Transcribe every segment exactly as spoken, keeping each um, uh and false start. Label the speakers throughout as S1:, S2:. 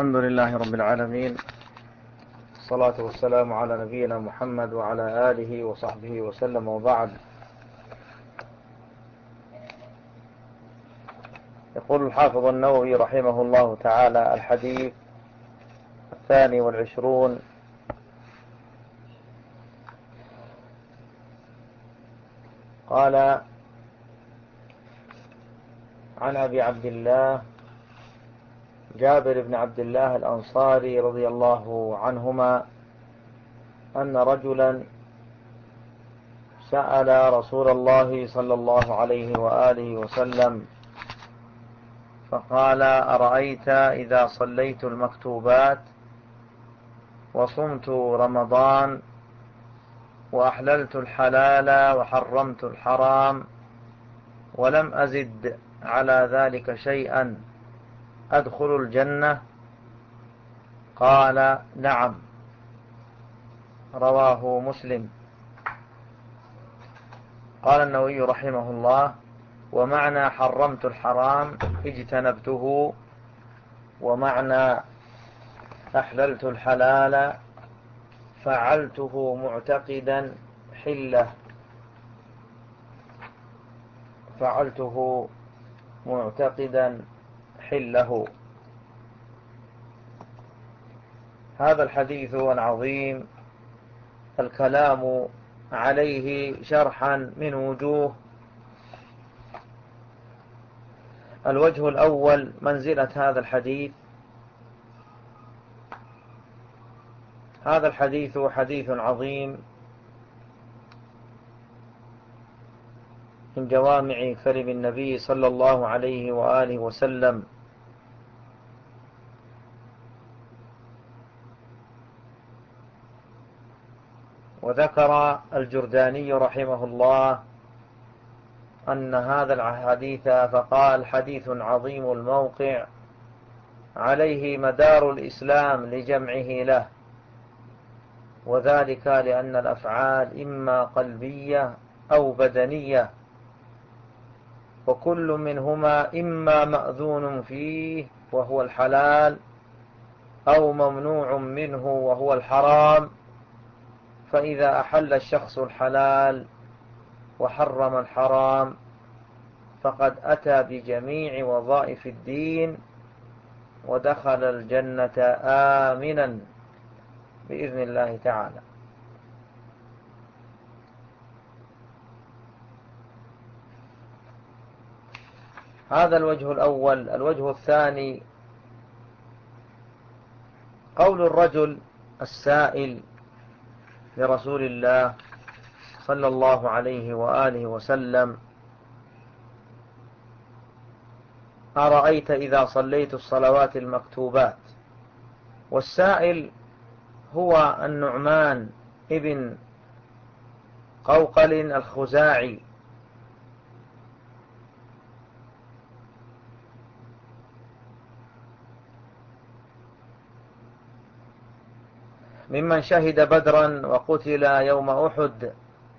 S1: الحمد لله رب العالمين، الصلاة والسلام على نبينا محمد وعلى آله وصحبه وسلم، وبعد. يقول الحافظ النووي رحمه الله تعالى: الحديث الثاني والعشرون. قال: عن أبي عبد الله جابر بن عبد الله الأنصاري رضي الله عنهما أن رجلا سأل رسول الله صلى الله عليه وآله وسلم فقال: أرأيت إذا صليت المكتوبات وصمت رمضان وأحللت الحلال وحرمت الحرام ولم أزد على ذلك شيئا أدخل الجنة؟ قال: نعم. رواه مسلم. قال النووي رحمه الله: ومعنى حرمت الحرام اجتنبته، ومعنى أحللت الحلال فعلته معتقدا حله فعلته معتقدا حله. هذا الحديث العظيم الكلام عليه شرحا من وجوه. الوجه الأول: منزلة هذا الحديث. هذا الحديث حديث عظيم من جوامع كلم النبي صلى الله عليه وآله وسلم، وذكر الجرداني رحمه الله أن هذا الحديث فقال: حديث عظيم الموقع عليه مدار الإسلام لجمعه له، وذلك لأن الأفعال إما قلبية أو بدنية، وكل منهما إما مأذون فيه وهو الحلال أو ممنوع منه وهو الحرام. فإذا أحل الشخص الحلال وحرم الحرام فقد أتى بجميع وظائف الدين ودخل الجنة آمنا بإذن الله تعالى. هذا الوجه الأول. الوجه الثاني: قول الرجل السائل لرسول الله صلى الله عليه وآله وسلم: أرأيت إذا صليت الصلوات المكتوبات. والسائل هو النعمان ابن قوقل الخزاعي، ممن شهد بدرا وقتل يوم أحد.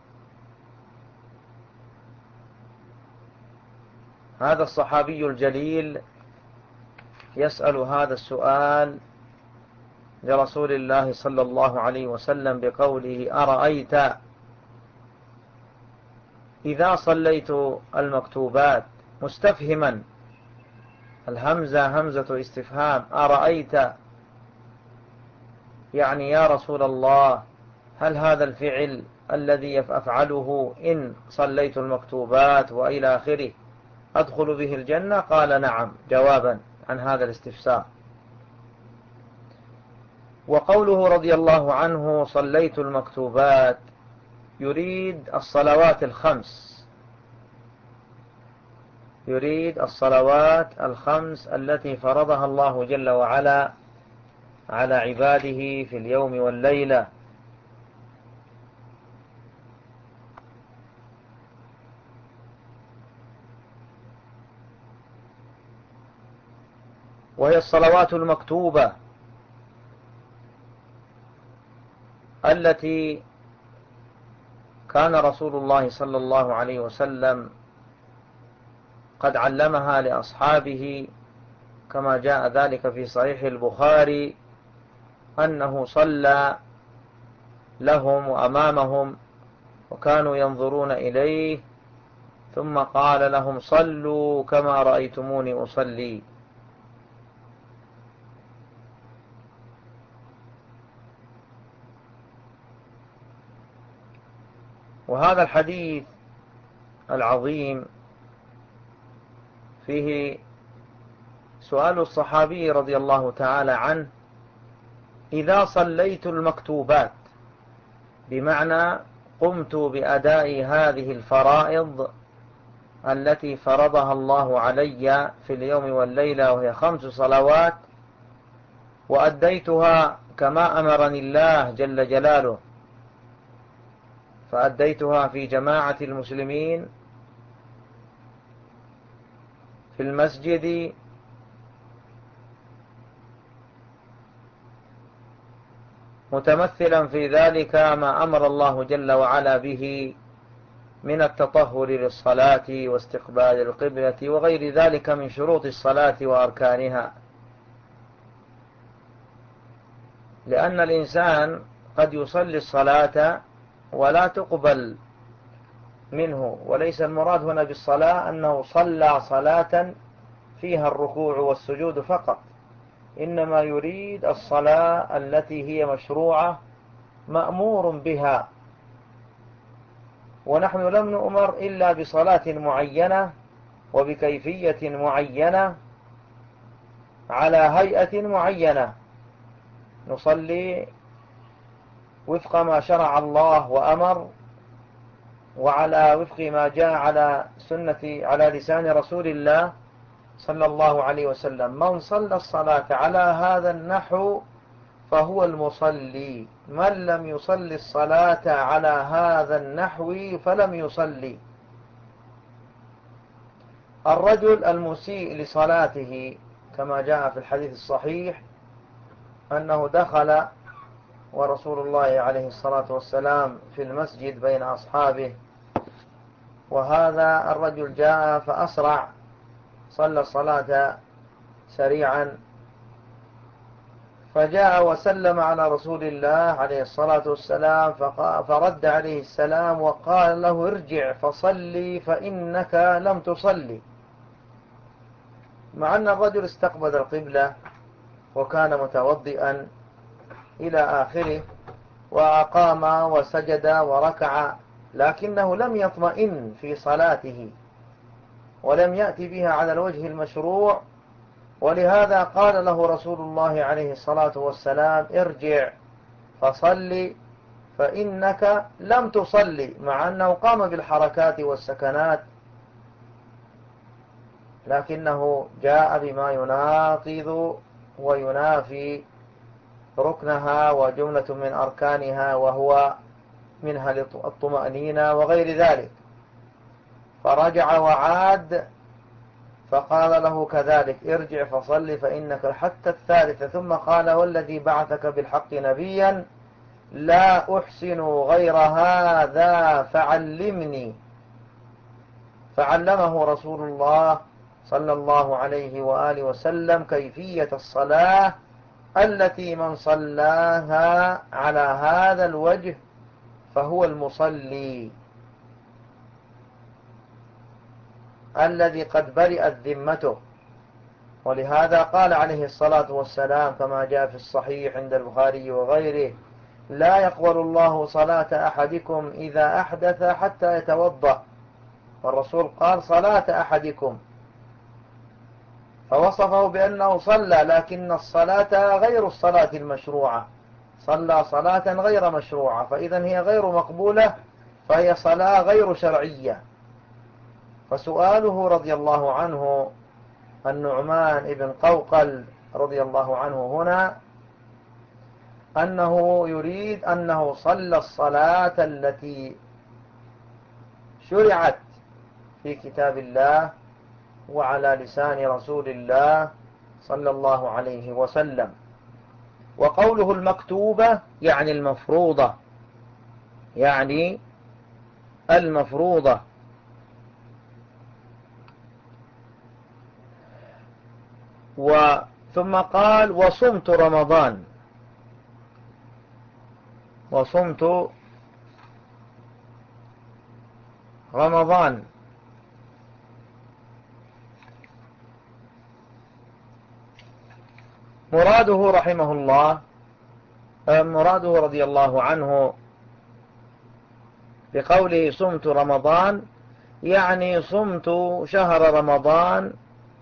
S1: هذا الصحابي الجليل يسأل هذا السؤال لرسول الله صلى الله عليه وسلم بقوله: أرأيت إذا صليت المكتوبات، مستفهما، الهمزة همزة استفهام. أرأيت يعني يا رسول الله، هل هذا الفعل الذي أفعله إن صليت المكتوبات وإلى آخره أدخل به الجنة؟ قال: نعم، جوابا عن هذا الاستفسار. وقوله رضي الله عنه صليت المكتوبات يريد الصلوات الخمس، يريد الصلوات الخمس التي فرضها الله جل وعلا على عباده في اليوم والليلة. وهي الصلوات المكتوبة التي كان رسول الله صلى الله عليه وسلم قد علمها لأصحابه كما جاء ذلك في صحيح البخاري أنه صلى لهم وأمامهم وكانوا ينظرون إليه، ثم قال لهم صلوا كما رأيتموني أصلي. وهذا الحديث العظيم فيه سؤال الصحابي رضي الله تعالى عنه: إذا صليت المكتوبات، بمعنى قمت بأداء هذه الفرائض التي فرضها الله علي في اليوم والليلة، وهي خمس صلوات، وأديتها كما أمرني الله جل جلاله، فأديتها في جماعة المسلمين في المسجد، متمثلا في ذلك ما أمر الله جل وعلا به من التطهر للصلاة واستقبال القبلة وغير ذلك من شروط الصلاة وأركانها. لأن الإنسان قد يصلي الصلاة ولا تقبل منه، وليس المراد هنا بالصلاة أنه صلى صلاة فيها الركوع والسجود فقط، إنما يريد الصلاة التي هي مشروعة مأمور بها. ونحن لم نؤمر إلا بصلاة معينة وبكيفية معينة على هيئة معينة، نصلي وفق ما شرع الله وأمر، وعلى وفق ما جاء على سنة على لسان رسول الله صلى الله عليه وسلم. من صلى الصلاة على هذا النحو فهو المصلي، من لم يصلي الصلاة على هذا النحو فلم يصلي. الرجل المسيء لصلاته كما جاء في الحديث الصحيح أنه دخل ورسول الله عليه الصلاة والسلام في المسجد بين أصحابه، وهذا الرجل جاء فأسرع، صلى الصلاة سريعا، فجاء وسلم على رسول الله عليه الصلاة والسلام، فرد عليه السلام وقال له: ارجع فصلي فإنك لم تصلي. مع أن الرجل استقبل القبلة وكان متوضئا إلى آخره، وأقام وسجد وركع، لكنه لم يطمئن في صلاته ولم يأتي بها على الوجه المشروع، ولهذا قال له رسول الله عليه الصلاة والسلام: ارجع فصلي فإنك لم تصلي، مع أنه قام بالحركات والسكنات، لكنه جاء بما يناقض وينافي ركنها وجملة من أركانها، وهو منها الطمأنينة وغير ذلك، فرجع وعاد فقال له كذلك: ارجع فصل فإنك، حتى الثالثة، ثم قال: والذي بعثك بالحق نبيا لا أحسن غير هذا فعلمني. فعلمه رسول الله صلى الله عليه وآله وسلم كيفية الصلاة التي من صلاها على هذا الوجه فهو المصلي الذي قد برئت ذمته. ولهذا قال عليه الصلاة والسلام كما جاء في الصحيح عند البخاري وغيره: لا يقبل الله صلاة أحدكم إذا أحدث حتى يتوضأ. والرسول قال: صلاة أحدكم، فوصفه بأنه صلى، لكن الصلاة غير الصلاة المشروعة، صلى صلاة غير مشروعة، فإذا هي غير مقبولة، فهي صلاة غير شرعية. فسؤاله رضي الله عنه النعمان بن قوقل رضي الله عنه هنا أنه يريد أنه صلى الصلاة التي شرعت في كتاب الله وعلى لسان رسول الله صلى الله عليه وسلم. وقوله المكتوبة يعني المفروضة، يعني المفروضة. وثم قال وصمت رمضان، وصمت رمضان. مراده رحمه الله، مراده رضي الله عنه بقوله صمت رمضان، يعني صمت شهر رمضان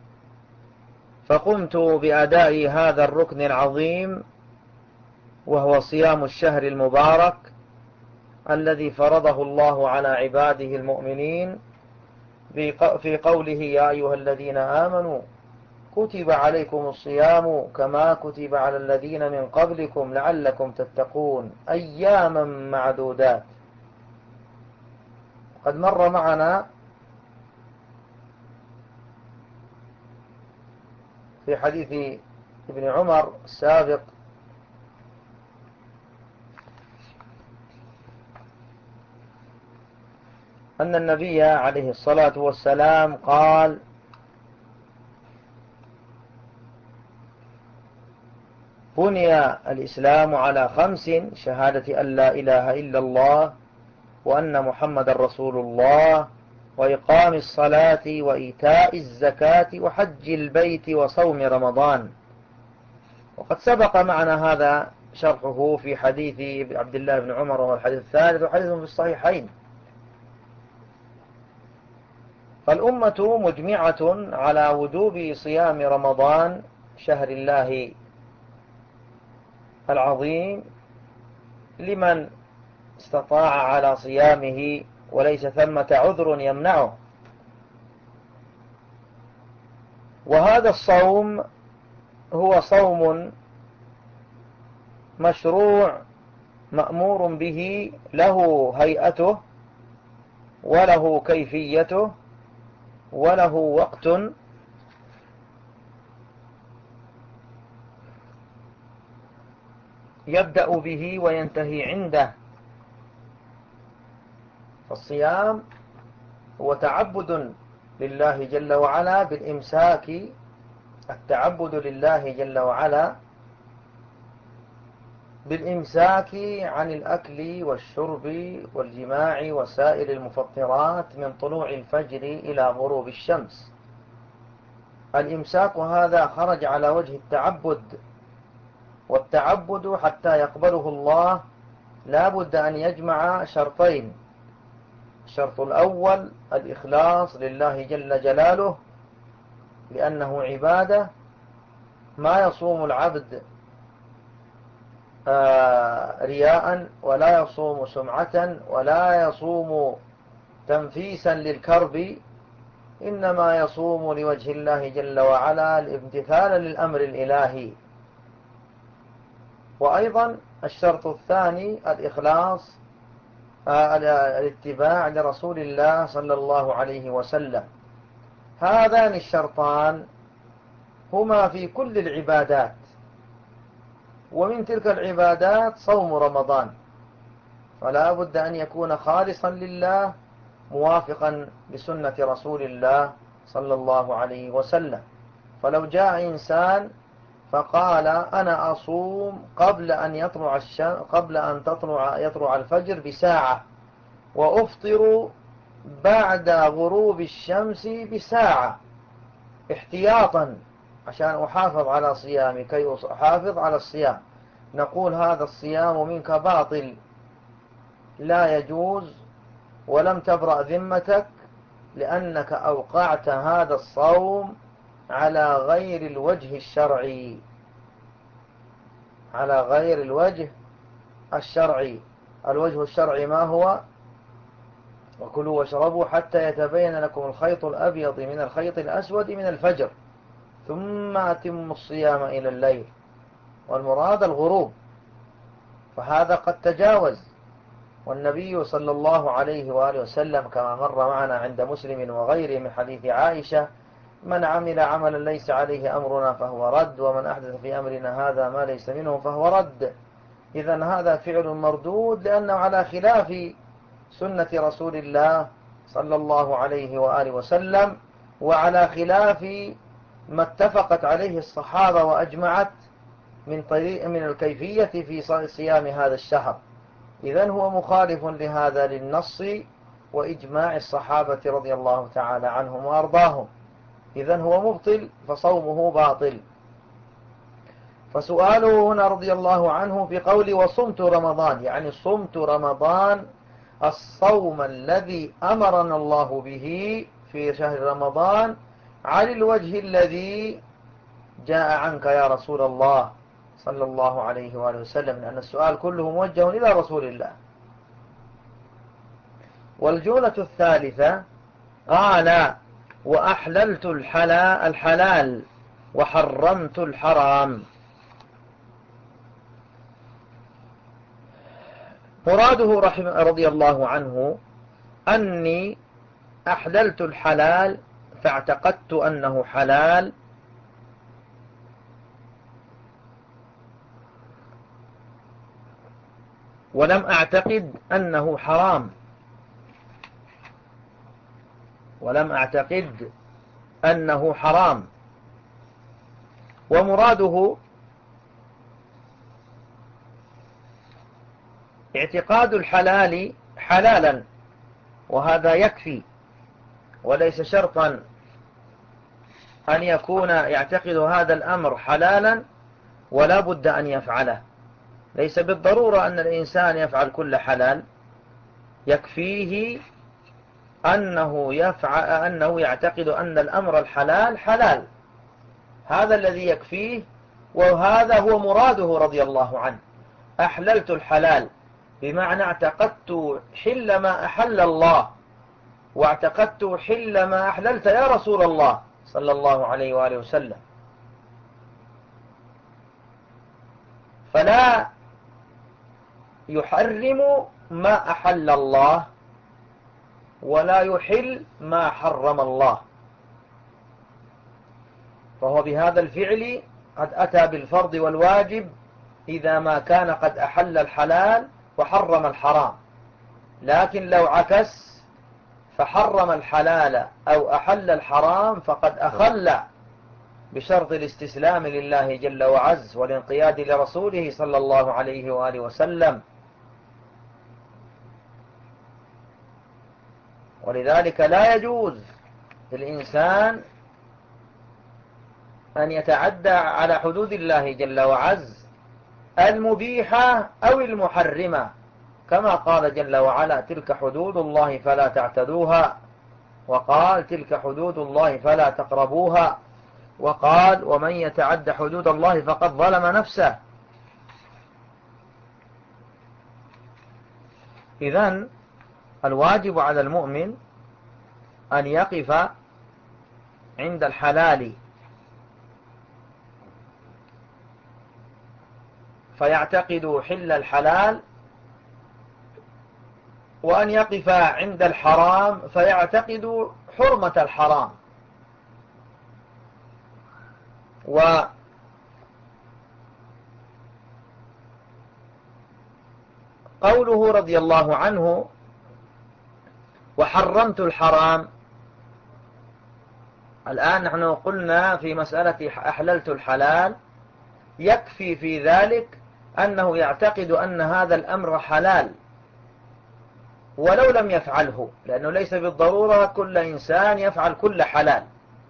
S1: فقمت بأداء هذا الركن العظيم، وهو صيام الشهر المبارك الذي فرضه الله على عباده المؤمنين في قوله يا أيها الذين آمنوا كتب عليكم الصيام كما كتب على الذين من قبلكم لعلكم تتقون أياما معدودات. قد مر معنا في حديث ابن عمر السابق أن النبي عليه الصلاة والسلام قال بني الإسلام على خمس: شهادة أن لا إله إلا الله وأن محمد رسول الله، وإقام الصلاة وإيتاء الزكاة وحج البيت وصوم رمضان. وقد سبق معنا هذا شرحه في حديث عبد الله بن عمر، وهو الحديث الثالث، وحديث في الصحيحين. فالأمة مجمعة على وجوب صيام رمضان شهر الله العظيم لمن استطاع على صيامه وليس ثمة عذر يمنعه. وهذا الصوم هو صوم مشروع مأمور به، له هيئته وله كيفيته وله وقت يبدأ به وينتهي عنده. فالصيام هو تعبد لله جل وعلا بالإمساك، التعبد لله جل وعلا بالإمساك عن الأكل والشرب والجماع وسائر المفطرات من طلوع الفجر إلى غروب الشمس. الإمساك هذا خرج على وجه التعبد، والتعبد حتى يقبله الله لا بد أن يجمع شرطين: الشرط الأول الإخلاص لله جل جلاله لأنه عبادة، ما يصوم العبد آه رياء، ولا يصوم سمعة، ولا يصوم تنفيسا للكرب، إنما يصوم لوجه الله جل وعلا الامتثال للأمر الإلهي. وأيضا الشرط الثاني الإخلاص، آه الاتباع لرسول الله صلى الله عليه وسلم. هذان الشرطان هما في كل العبادات، ومن تلك العبادات صوم رمضان، فلا بد أن يكون خالصا لله موافقا لسنة رسول الله صلى الله عليه وسلم. فلو جاء إنسان فقال أنا أصوم قبل أن يطلع الشمس، قبل أن تطلع يطلع الفجر بساعة، وأفطر بعد غروب الشمس بساعة احتياطا عشان أحافظ على صيامي، كي أحافظ على الصيام، نقول هذا الصيام منك باطل، لا يجوز، ولم تبرأ ذمتك، لأنك أوقعت هذا الصوم على غير الوجه الشرعي، على غير الوجه الشرعي. الوجه الشرعي ما هو؟ وكلوا واشربوا حتى يتبين لكم الخيط الأبيض من الخيط الأسود من الفجر ثم أتموا الصيام إلى الليل، والمراد الغروب، فهذا قد تجاوز. والنبي صلى الله عليه وآله وسلم كما مر معنا عند مسلم وغيره من حديث عائشة: من عمل عملا ليس عليه أمرنا فهو رد، ومن أحدث في أمرنا هذا ما ليس منه فهو رد. إذن هذا فعل مردود لأنه على خلاف سنة رسول الله صلى الله عليه وآله وسلم، وعلى خلاف ما اتفقت عليه الصحابة وأجمعت من طريق من الكيفية في صيام هذا الشهر، إذن هو مخالف لهذا للنص وإجماع الصحابة رضي الله تعالى عنهم وأرضاهم، إذن هو مبطل فصومه باطل. فسؤاله هنا رضي الله عنه في قول وصمت رمضان، يعني صمت رمضان الصوم الذي أمرنا الله به في شهر رمضان على الوجه الذي جاء عنك يا رسول الله صلى الله عليه وآله وسلم، لأن السؤال كله موجه إلى رسول الله. والجولة الثالثة قال وأحللت الحلال وحرمت الحرام. مراده رحمه رضي الله عنه أني أحللت الحلال فاعتقدت أنه حلال، ولم أعتقد أنه حرام، ولم أعتقد أنه حرام. ومراده اعتقاد الحلال حلالا، وهذا يكفي، وليس شرطا أن يكون يعتقد هذا الأمر حلالا ولا بد أن يفعله، ليس بالضرورة أن الإنسان يفعل كل حلال، يكفيه أنه يفعل أنه يعتقد أن الأمر الحلال حلال، هذا الذي يكفيه، وهذا هو مراده رضي الله عنه. أحللت الحلال بمعنى اعتقدت حل ما أحل الله، واعتقدت حل ما أحللت يا رسول الله صلى الله عليه وآله وسلم. فلا يحرم ما أحل الله ولا يحل ما حرم الله، فهو بهذا الفعل قد أتى بالفرض والواجب إذا ما كان قد أحل الحلال وحرم الحرام. لكن لو عكس فحرم الحلال أو أحل الحرام فقد أخل بشرط الاستسلام لله جل وعز والانقياد لرسوله صلى الله عليه وآله وسلم. ولذلك لا يجوز للإنسان أن يتعدى على حدود الله جل وعز المبيحة أو المحرمة، كما قال جل وعلا تلك حدود الله فلا تعتدوها، وقال تلك حدود الله فلا تقربوها، وقال ومن يتعد حدود الله فقد ظلم نفسه. إذن الواجب على المؤمن أن يقف عند الحلال فيعتقد حل الحلال، وأن يقف عند الحرام فيعتقد حرمة الحرام. وقوله رضي الله عنه وحرمت الحرام، الآن نحن قلنا في مسألة أحللت الحلال يكفي في ذلك أنه يعتقد أن هذا الأمر حلال ولو لم يفعله، لأنه ليس بالضرورة كل إنسان يفعل كل حلال،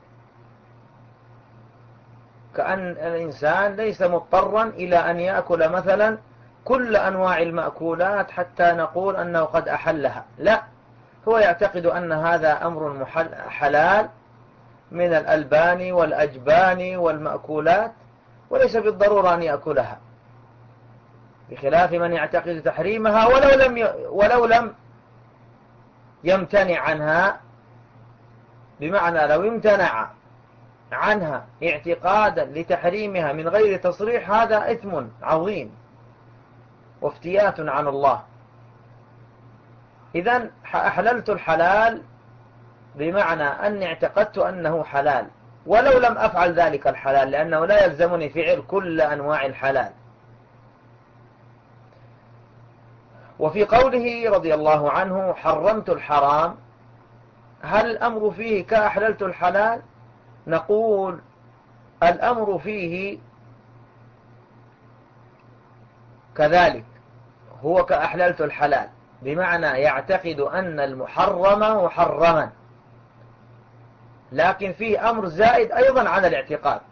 S1: كأن الإنسان ليس مضطرا إلى أن يأكل مثلا كل أنواع المأكولات حتى نقول أنه قد أحلها، لا، هو يعتقد أن هذا أمر حلال من الألبان والأجبان والمأكولات، وليس بالضرورة أن يأكلها، بخلاف من يعتقد تحريمها ولو لم ي... ولو لم يمتنع عنها، بمعنى لو امتنع عنها اعتقادا لتحريمها من غير تصريح هذا إثم عظيم وافتيات عن الله. إذن أحللت الحلال بمعنى أني اعتقدت أنه حلال ولو لم أفعل ذلك الحلال، لأنه لا يلزمني فعل كل أنواع الحلال. وفي قوله رضي الله عنه حرمت الحرام، هل الأمر فيه كأحللت الحلال؟ نقول الأمر فيه كذلك هو كأحللت الحلال، بمعنى يعتقد أن المحرم محرما، لكن فيه أمر زائد أيضا على الاعتقاد،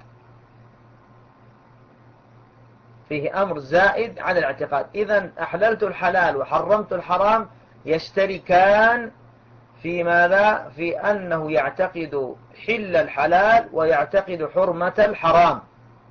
S1: فيه أمر زائد على الاعتقاد. إذن أحللت الحلال وحرمت الحرام يشتركان في ماذا؟ في أنه يعتقد حل الحلال ويعتقد حرمة الحرام،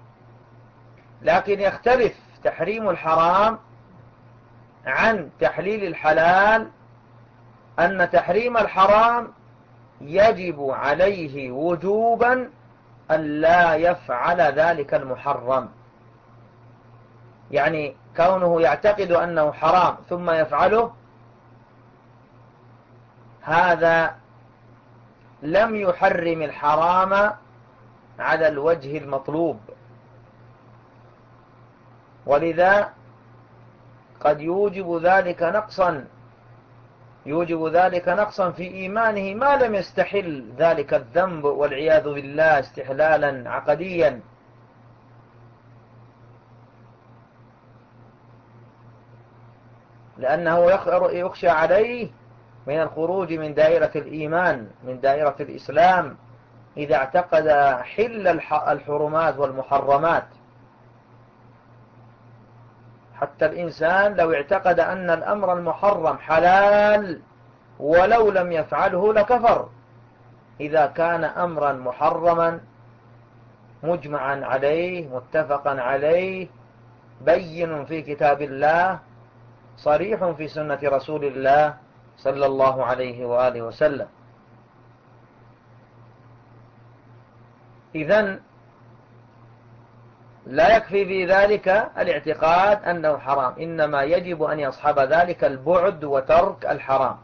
S1: لكن يختلف تحريم الحرام عن تحليل الحلال، أن تحريم الحرام يجب عليه وجوبا أن لا يفعل ذلك المحرم، يعني كونه يعتقد أنه حرام ثم يفعله، هذا لم يحرم الحرام على الوجه المطلوب، ولذا قد يوجب ذلك نقصا يوجب ذلك نقصا في إيمانه ما لم يستحل ذلك الذنب والعياذ بالله استحلالا عقديا. لأنه يخشى عليه من الخروج من دائرة الإيمان، من دائرة الإسلام، إذا اعتقد حل الحرمات والمحرمات. حتى الإنسان لو اعتقد أن الأمر المحرم حلال ولو لم يفعله لكفر، إذا كان أمرا محرما مجمعا عليه متفقا عليه بين في كتاب الله صريح في سنة رسول الله صلى الله عليه وآله وسلم. إذن لا يكفي في ذلك الاعتقاد أنه حرام، إنما يجب أن يصحب ذلك البعد وترك الحرام.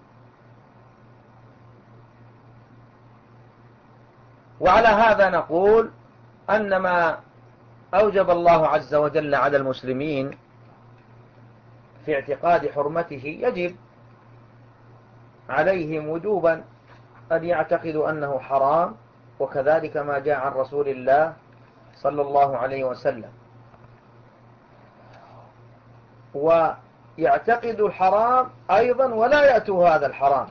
S1: وعلى هذا نقول أن ما أوجب الله عز وجل على المسلمين في اعتقاد حرمته يجب عليهم وجوبا أن يعتقدوا أنه حرام، وكذلك ما جاء عن رسول الله صلى الله عليه وسلم. ويعتقد الحرام أيضا ولا يأتوا هذا الحرام،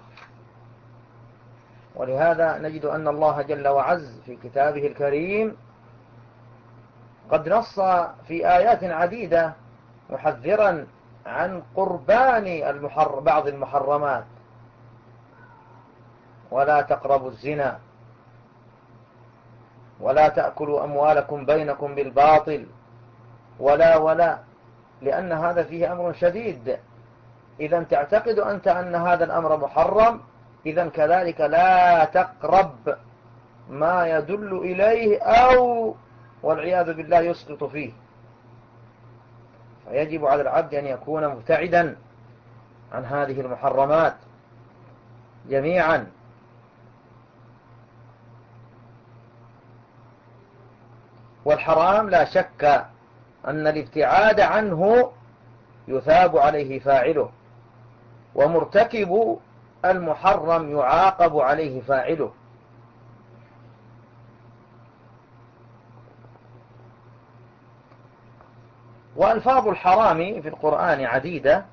S1: ولهذا نجد أن الله جل وعز في كتابه الكريم قد نص في آيات عديدة محذرا عن قربان المحر بعض المحرمات: ولا تقربوا الزنا، ولا تأكلوا أموالكم بينكم بالباطل، ولا ولا لأن هذا فيه أمر شديد. إذا تعتقد أنت أن هذا الأمر محرم، إذا كذلك لا تقرب ما يدل إليه أو والعياذ بالله يسقط فيه. فيجب على العبد أن يكون مبتعدا عن هذه المحرمات جميعا. والحرام لا شك أن الابتعاد عنه يثاب عليه فاعله، ومرتكب المحرم يعاقب عليه فاعله. وألفاظ الحرام في القرآن عديدة،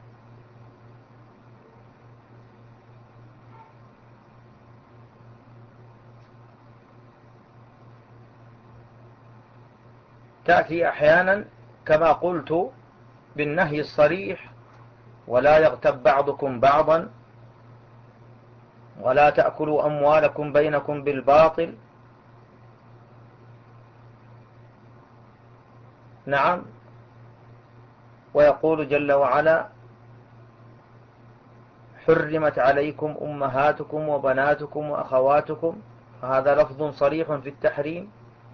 S1: تأتي أحيانا كما قلت بالنهي الصريح: ولا يغتب بعضكم بعضا، ولا تأكلوا أموالكم بينكم بالباطل. نعم. ويقول جل وعلا: حرمت عليكم أمهاتكم وبناتكم وأخواتكم، فهذا لفظ صريح في التحريم.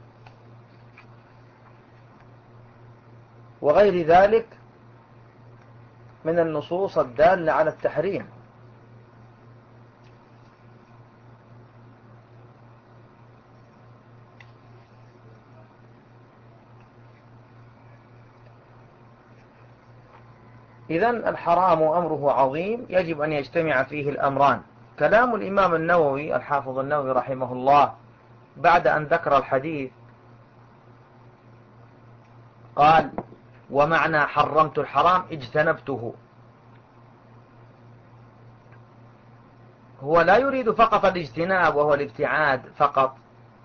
S1: وغير ذلك من النصوص الدالة على التحريم. إذن الحرام أمره عظيم، يجب أن يجتمع فيه الأمران. كلام الإمام النووي الحافظ النووي رحمه الله بعد أن ذكر الحديث قال ومعنى حرمت الحرام اجتنبته. هو لا يريد فقط الاجتناب وهو الابتعاد فقط،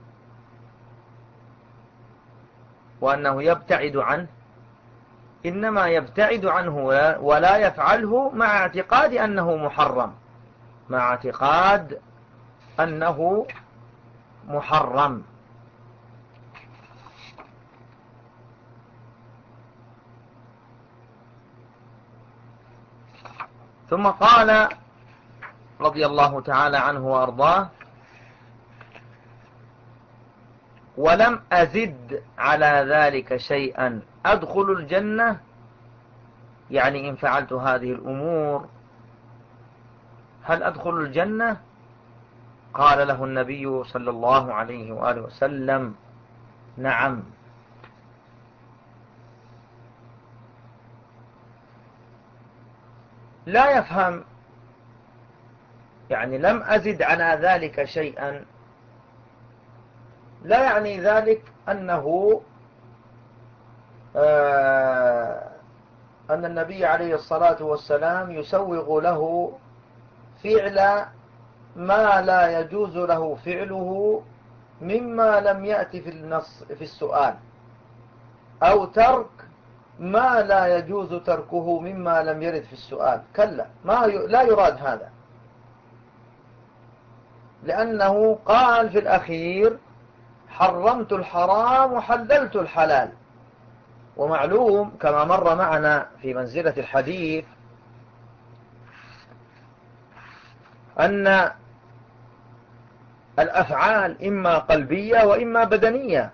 S1: وأنه يبتعد عنه، إنما يبتعد عنه ولا يفعله مع اعتقاد أنه محرم، مع اعتقاد أنه محرم. ثم قال رضي الله تعالى عنه وأرضاه ولم أزد على ذلك شيئا أدخل الجنة، يعني إن فعلت هذه الأمور هل أدخل الجنة؟ قال له النبي صلى الله عليه وآله وسلم نعم. لا يفهم، يعني لم أزد على ذلك شيئا لا يعني ذلك أنه آه أن النبي عليه الصلاة والسلام يسوغ له فعل ما لا يجوز له فعله مما لم يأتي في النص في السؤال، أو ترك ما لا يجوز تركه مما لم يرد في السؤال. كلا، ما ي... لا يراد هذا، لأنه قال في الأخير حرمت الحرام وحللت الحلال. ومعلوم كما مر معنا في منزلة الحديث أن الأفعال إما قلبية وإما بدنية،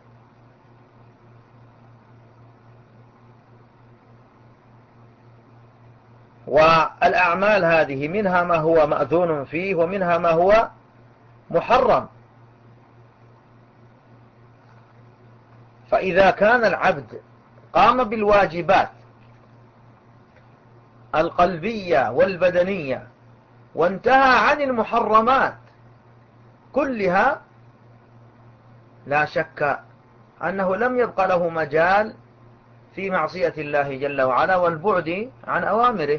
S1: والأعمال هذه منها ما هو مأذون فيه ومنها ما هو محرم. فإذا كان العبد قام بالواجبات القلبية والبدنية وانتهى عن المحرمات كلها، لا شك أنه لم يبق له مجال في معصية الله جل وعلا والبعد عن أوامره.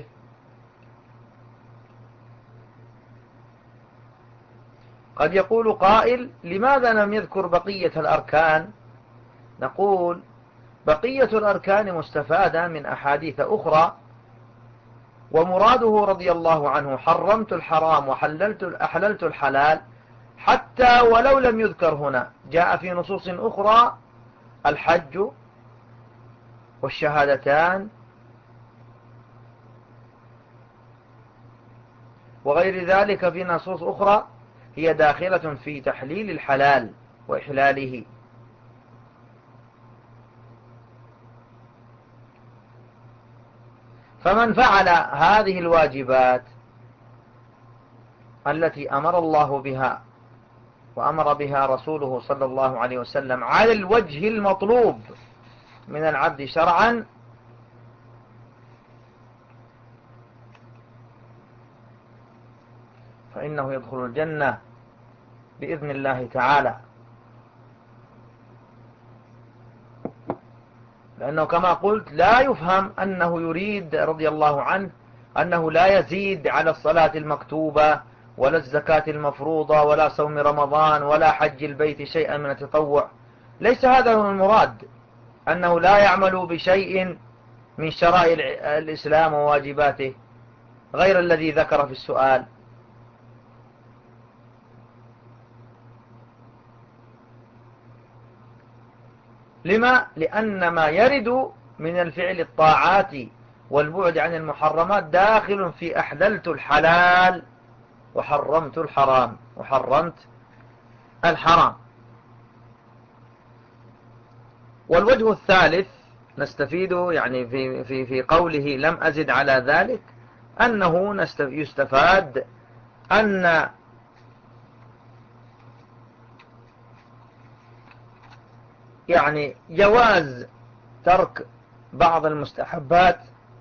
S1: قد يقول قائل لماذا لم يذكر بقية الأركان؟ نقول بقية الأركان مستفادة من أحاديث أخرى، ومراده رضي الله عنه حرمت الحرام وحللت أحللت الحلال، حتى ولو لم يذكر هنا جاء في نصوص أخرى الحج والشهادتان وغير ذلك في نصوص أخرى هي داخلة في تحليل الحلال وإحلاله. فمن فعل هذه الواجبات التي أمر الله بها وأمر بها رسوله صلى الله عليه وسلم على الوجه المطلوب من العبد شرعا، فإنه يدخل الجنة بإذن الله تعالى، لأنه كما قلت لا يفهم أنه يريد رضي الله عنه أنه لا يزيد على الصلاة المكتوبة ولا الزكاة المفروضة ولا صوم رمضان ولا حج البيت شيئا من التطوع. ليس هذا هو المراد، أنه لا يعمل بشيء من شرائع الإسلام وواجباته غير الذي ذكر في السؤال. لما؟ لأن ما يرد من الفعل الطاعات والبعد عن المحرمات داخل في أحللت الحلال وحرمت الحرام وحرمت الحرام. والوجه الثالث نستفيد يعني في في في قوله لم أزد على ذلك أنه يستفاد أن يعني جواز ترك بعض المستحبات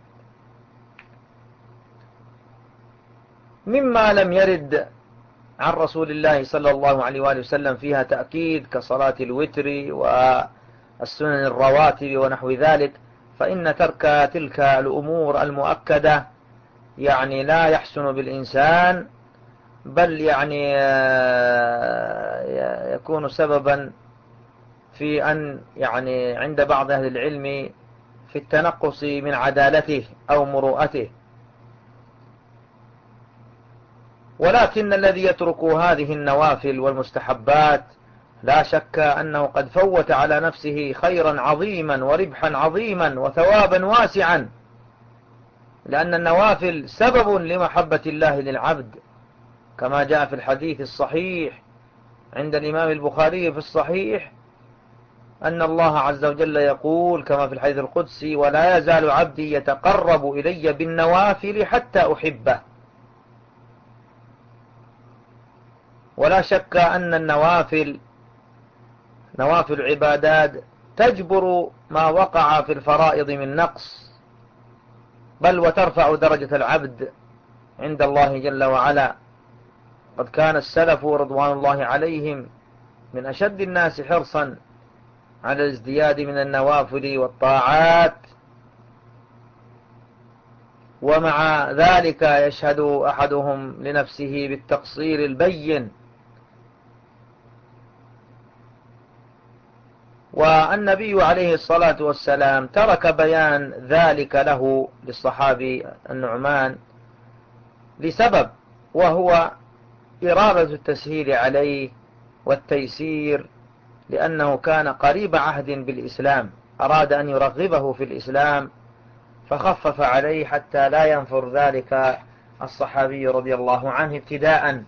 S1: مما لم يرد عن رسول الله صلى الله عليه وآله وسلم فيها تأكيد، كصلاة الوتر السنن الرواتب ونحو ذلك، فإن ترك تلك الأمور المؤكدة يعني لا يحسن بالإنسان، بل يعني يكون سببا في أن يعني عند بعض أهل العلم في التنقص من عدالته أو مروءته. ولكن الذي يترك هذه النوافل والمستحبات لا شك أنه قد فوت على نفسه خيرا عظيما وربحا عظيما وثوابا واسعا، لأن النوافل سبب لمحبة الله للعبد، كما جاء في الحديث الصحيح عند الإمام البخاري في الصحيح أن الله عز وجل يقول كما في الحديث القدسي: ولا يزال عبدي يتقرب إلي بالنوافل حتى أحبه. ولا شك أن النوافل نوافل العبادات تجبر ما وقع في الفرائض من نقص، بل وترفع درجة العبد عند الله جل وعلا. قد كان السلف رضوان الله عليهم من أشد الناس حرصا على الازدياد من النوافل والطاعات، ومع ذلك يشهد أحدهم لنفسه بالتقصير البين. والنبي عليه الصلاة والسلام ترك بيان ذلك له للصحابي النعمان لسبب، وهو إرادة التسهيل عليه والتيسير، لأنه كان قريب عهد بالإسلام، أراد أن يرغبه في الإسلام فخفف عليه حتى لا ينفر ذلك الصحابي رضي الله عنه ابتداء.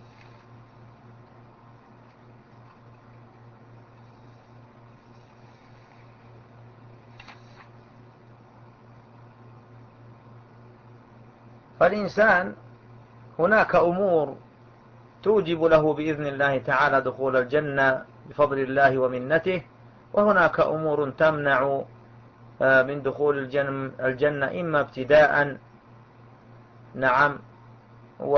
S1: فالإنسان هناك أمور توجب له بإذن الله تعالى دخول الجنة بفضل الله ومنته، وهناك أمور تمنع من دخول الجنة إما ابتداء نعم و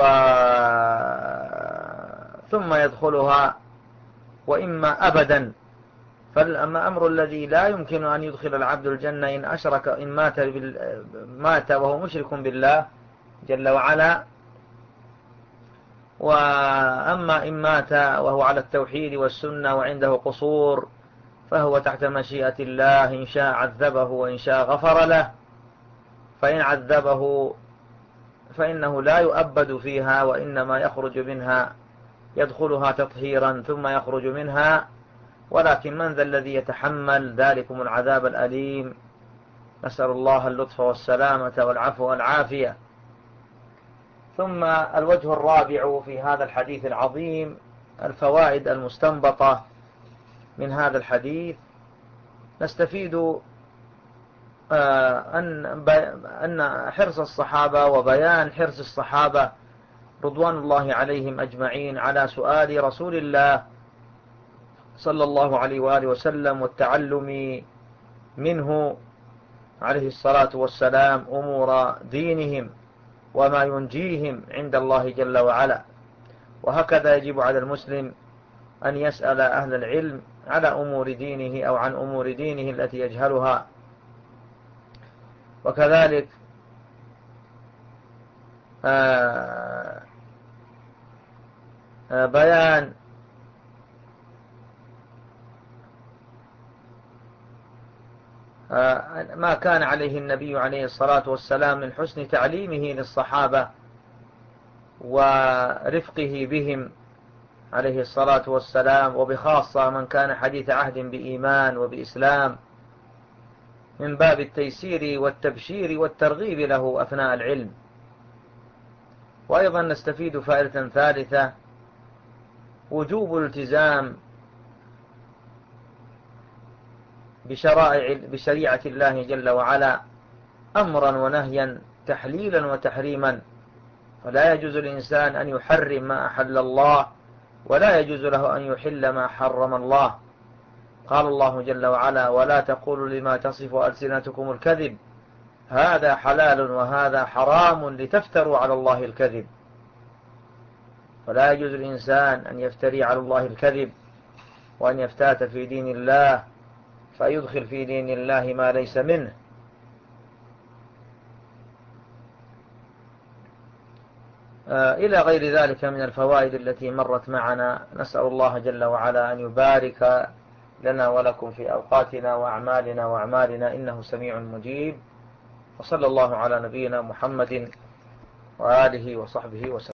S1: ثم يدخلها، وإما أبدا. فالأما أمر الذي لا يمكن أن يدخل العبد الجنة إن أشرك، إن مات, بال... مات وهو مشرك بالله جل وعلا. وأما إن مات وهو على التوحيد والسنة وعنده قصور فهو تحت مشيئة الله، إن شاء عذبه وإن شاء غفر له. فإن عذبه فإنه لا يؤبد فيها، وإنما يخرج منها، يدخلها تطهيرا ثم يخرج منها. ولكن من ذا الذي يتحمل ذلكم العذاب الأليم؟ نسأل الله اللطف والسلامة والعفو والعافية. ثم الوجه الرابع في هذا الحديث العظيم، الفوائد المستنبطة من هذا الحديث. نستفيد أن أن حرص الصحابة وبيان حرص الصحابة رضوان الله عليهم أجمعين على سؤال رسول الله صلى الله عليه وآله وسلم والتعلم منه عليه الصلاة والسلام أمور دينهم وما ينجيهم عند الله جل وعلا. وهكذا يجب على المسلم أن يسأل أهل العلم على أمور دينه أو عن أمور دينه التي يجهلها. وكذلك آآ آآ بيان ما كان عليه النبي عليه الصلاة والسلام من حسن تعليمه للصحابة ورفقه بهم عليه الصلاة والسلام، وبخاصة من كان حديث عهد بإيمان وبإسلام، من باب التيسير والتبشير والترغيب له أثناء العلم. وأيضا نستفيد فائدة ثالثة، وجوب الالتزام بشرائع بشريعة الله جل وعلا أمرا ونهيا، تحليلا وتحريما. فلا يجوز الإنسان أن يحرم ما أحل الله، ولا يجوز له أن يحل ما حرم الله. قال الله جل وعلا: ولا تقولوا لما تصف ألسنتكم الكذب هذا حلال وهذا حرام لتفتروا على الله الكذب. فلا يجوز الإنسان أن يفتري على الله الكذب وأن يفتات في دين الله، فيدخل في دين الله ما ليس منه. إلى غير ذلك من الفوائد التي مرت معنا. نسأل الله جل وعلا أن يبارك لنا ولكم في أوقاتنا وأعمالنا وأعمالنا، إنه سميع مجيب. وصلى الله على نبينا محمد وآله وصحبه وسلم.